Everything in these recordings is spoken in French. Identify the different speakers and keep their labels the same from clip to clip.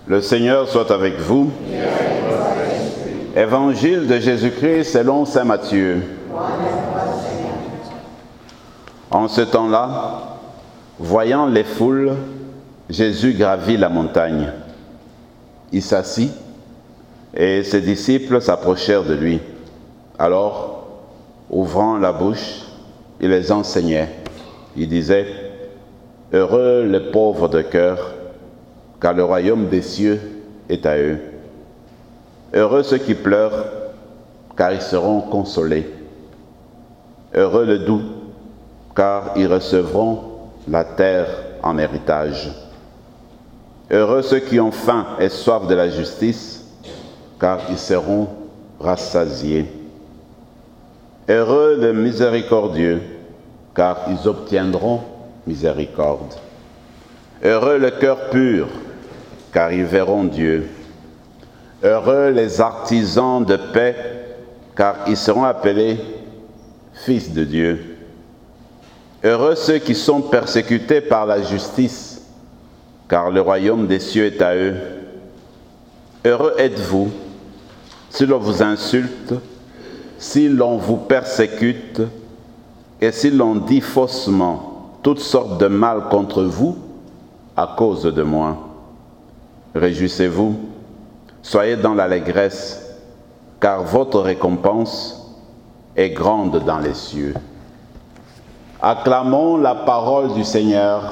Speaker 1: Le Seigneur soit avec vous. Évangile de Jésus-Christ selon saint Matthieu. En ce temps-là, voyant les foules, Jésus gravit la montagne. Il s'assit et ses disciples s'approchèrent de lui. Alors, ouvrant la bouche, il les enseignait. Il disait: « Heureux les pauvres de cœur, car le royaume des cieux est à eux. Heureux ceux qui pleurent, car ils seront consolés. Heureux les doux, car ils recevront la terre en héritage. Heureux ceux qui ont faim et soif de la justice, car ils seront rassasiés. Heureux les miséricordieux, car ils obtiendront miséricorde. Heureux le cœur pur, car ils verront Dieu. Heureux les artisans de paix, car ils seront appelés fils de Dieu. Heureux ceux qui sont persécutés par la justice, car le royaume des cieux est à eux. Heureux êtes-vous si l'on vous insulte, si l'on vous persécute, et si l'on dit faussement toutes sortes de mal contre vous à cause de moi. Réjouissez-vous, soyez dans l'allégresse, car votre récompense est grande dans les cieux. » Acclamons la parole du Seigneur.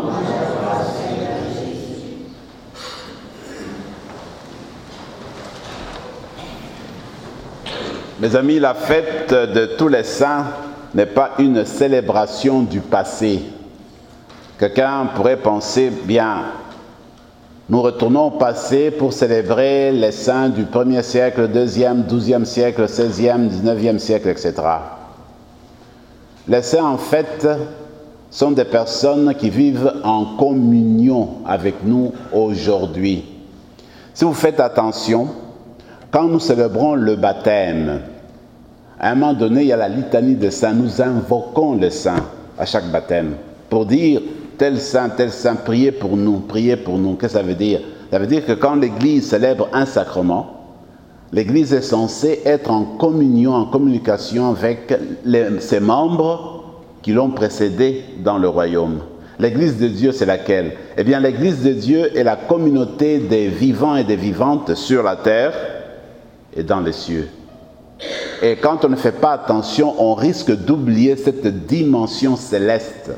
Speaker 1: Mes amis, la fête de tous les saints n'est pas une célébration du passé. Quelqu'un pourrait penser, bien, nous retournons au passé pour célébrer les saints du 1er siècle, 2e, 12e siècle, 16e, 19e siècle, etc. Les saints, en fait, sont des personnes qui vivent en communion avec nous aujourd'hui. Si vous faites attention, quand nous célébrons le baptême, à un moment donné, il y a la litanie des saints. Nous invoquons les saints à chaque baptême pour dire tel saint, priez pour nous, priez pour nous. Qu'est-ce que ça veut dire? Ça veut dire que quand l'Église célèbre un sacrement, l'Église est censée être en communion, en communication avec ses membres qui l'ont précédé dans le royaume. L'Église de Dieu, c'est laquelle? Eh bien, l'Église de Dieu est la communauté des vivants et des vivantes sur la terre et dans les cieux. Et quand on ne fait pas attention, on risque d'oublier cette dimension céleste.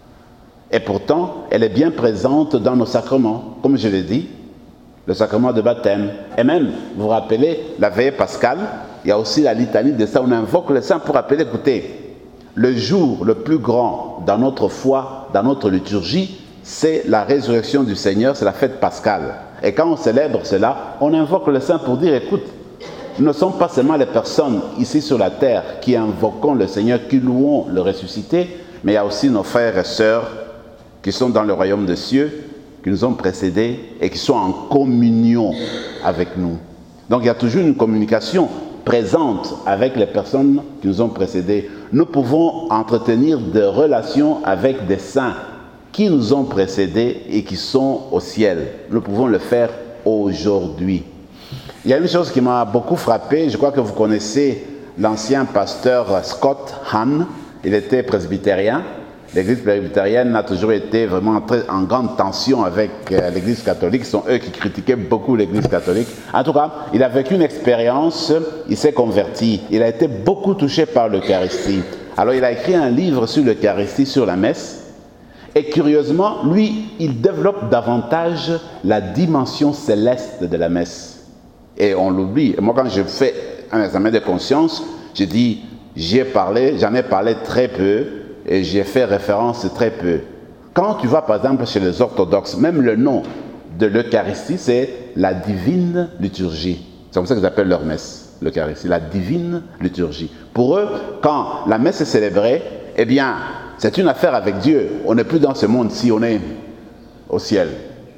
Speaker 1: Et pourtant, elle est bien présente dans nos sacrements. Comme je l'ai dit, le sacrement de baptême. Et même, vous vous rappelez, la veillée pascale, il y a aussi la litanie de ça. On invoque le saint pour rappeler, écoutez, le jour le plus grand dans notre foi, dans notre liturgie, c'est la résurrection du Seigneur, c'est la fête pascale. Et quand on célèbre cela, on invoque le saint pour dire, écoute, nous ne sommes pas seulement les personnes ici sur la terre qui invoquons le Seigneur, qui louons le ressuscité, mais il y a aussi nos frères et sœurs qui sont dans le royaume des cieux, qui nous ont précédés et qui sont en communion avec nous. Donc il y a toujours une communication présente avec les personnes qui nous ont précédés. Nous pouvons entretenir des relations avec des saints qui nous ont précédés et qui sont au ciel. Nous pouvons le faire aujourd'hui. Il y a une chose qui m'a beaucoup frappé, je crois que vous connaissez l'ancien pasteur Scott Hahn, il était presbytérien. L'église presbytérienne a toujours été vraiment en grande tension avec l'église catholique, ce sont eux qui critiquaient beaucoup l'église catholique. En tout cas, il a vécu une expérience, il s'est converti, il a été beaucoup touché par l'Eucharistie. Alors il a écrit un livre sur l'Eucharistie, sur la messe, et curieusement, lui, il développe davantage la dimension céleste de la messe. Et on l'oublie. Moi, quand je fais un examen de conscience, je dis, j'en ai parlé très peu et j'ai fait référence très peu. Quand tu vas, par exemple, chez les orthodoxes, même le nom de l'Eucharistie, c'est la divine liturgie. C'est comme ça qu'ils appellent leur messe, l'Eucharistie, la divine liturgie. Pour eux, quand la messe est célébrée, eh bien, c'est une affaire avec Dieu. On n'est plus dans ce monde-ci, on est au ciel.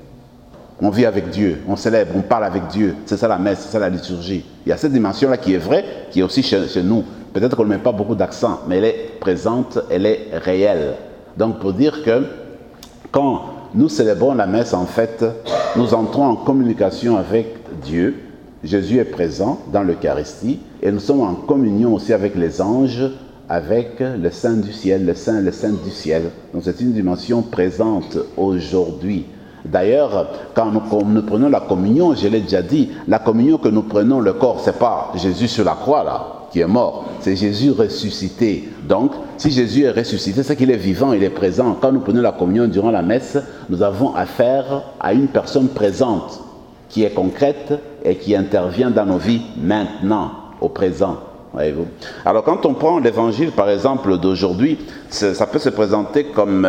Speaker 1: On vit avec Dieu, on célèbre, on parle avec Dieu. C'est ça la messe, c'est ça la liturgie. Il y a cette dimension-là qui est vraie, qui est aussi chez nous. Peut-être qu'on ne met pas beaucoup d'accent, mais elle est présente, elle est réelle. Donc pour dire que quand nous célébrons la messe, en fait, nous entrons en communication avec Dieu. Jésus est présent dans l'Eucharistie et nous sommes en communion aussi avec les anges, avec le Saint du ciel, le Saint du ciel. Donc c'est une dimension présente aujourd'hui. D'ailleurs, quand nous prenons la communion, je l'ai déjà dit, la communion que nous prenons, le corps, c'est pas Jésus sur la croix là, qui est mort, c'est Jésus ressuscité. Donc, si Jésus est ressuscité, c'est qu'il est vivant, il est présent. Quand nous prenons la communion durant la messe, nous avons affaire à une personne présente, qui est concrète et qui intervient dans nos vies maintenant, au présent. Voyez-vous. Alors, quand on prend l'évangile, par exemple, d'aujourd'hui, ça peut se présenter comme,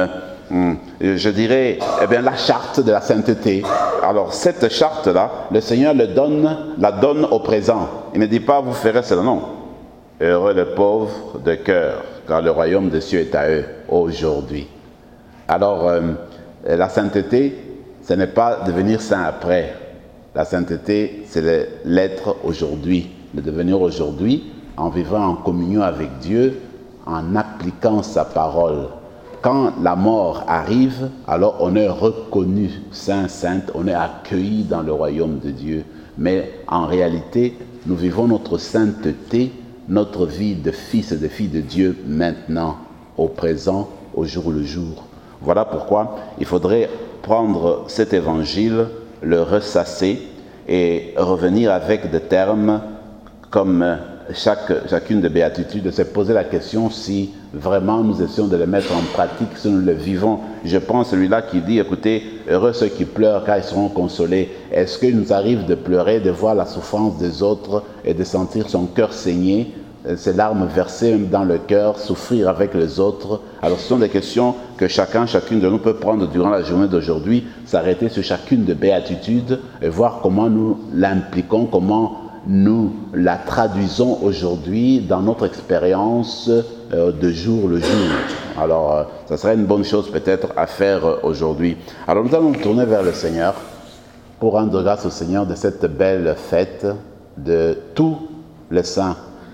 Speaker 1: je dirais, la charte de la sainteté. Alors, cette charte-là, le Seigneur la donne au présent. Il ne dit pas, vous ferez cela, non. Heureux les pauvres de cœur, car le royaume des cieux est à eux, aujourd'hui. Alors, la sainteté, ce n'est pas devenir saint après. La sainteté, c'est l'être aujourd'hui, de devenir aujourd'hui en vivant en communion avec Dieu, en appliquant sa parole. Quand la mort arrive, alors on est reconnu saint, sainte, on est accueilli dans le royaume de Dieu. Mais en réalité, nous vivons notre sainteté, notre vie de fils et de filles de Dieu maintenant, au présent, au jour le jour. Voilà pourquoi il faudrait prendre cet évangile, le ressasser et revenir avec des termes comme chacune des béatitudes, se poser la question si vraiment nous essayons de les mettre en pratique, si nous le vivons. Je prends celui-là qui dit, écoutez, heureux ceux qui pleurent car ils seront consolés. Est-ce qu'il nous arrive de pleurer, de voir la souffrance des autres et de sentir son cœur saigner, ses larmes versées même dans le cœur, souffrir avec les autres? Alors ce sont des questions que chacune de nous peut prendre durant la journée d'aujourd'hui, s'arrêter sur chacune des béatitudes et voir comment nous l'impliquons, comment nous la traduisons aujourd'hui dans notre expérience de jour le jour. Alors, ça serait une bonne chose peut-être à faire aujourd'hui. Alors, nous allons nous tourner vers le Seigneur pour rendre grâce au Seigneur de cette belle fête de tous les saints.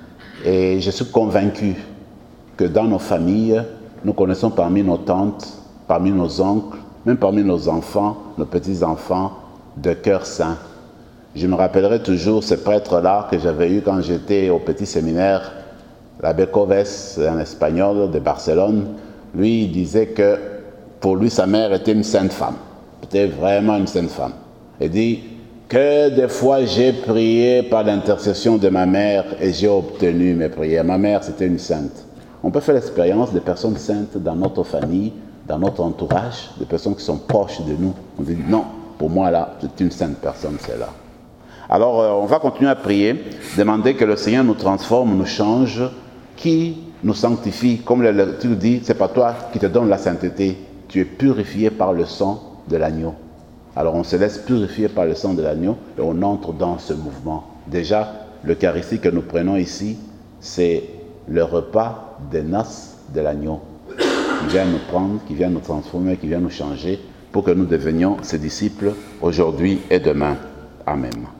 Speaker 1: Et je suis convaincu que dans nos familles, nous connaissons parmi nos tantes, parmi nos oncles, même parmi nos enfants, nos petits-enfants, de cœur saint. Je me rappellerai toujours ce prêtre-là que j'avais eu quand j'étais au petit séminaire, l'abbé Coves, un espagnol de Barcelone. Lui, il disait que pour lui, sa mère était une sainte femme. C'était vraiment une sainte femme. Il dit que des fois, j'ai prié par l'intercession de ma mère et j'ai obtenu mes prières. Ma mère, c'était une sainte. On peut faire l'expérience des personnes saintes dans notre famille, dans notre entourage, des personnes qui sont proches de nous. On dit non, pour moi, là, c'est une sainte personne, celle-là. Alors, on va continuer à prier, demander que le Seigneur nous transforme, nous change, qui nous sanctifie. Comme tu le dis, c'est pas toi qui te donne la sainteté, tu es purifié par le sang de l'agneau. Alors, on se laisse purifier par le sang de l'agneau et on entre dans ce mouvement. Déjà, l'Eucharistie que nous prenons ici, c'est le repas des noces de l'agneau qui vient nous prendre, qui vient nous transformer, qui vient nous changer pour que nous devenions ses disciples aujourd'hui et demain. Amen.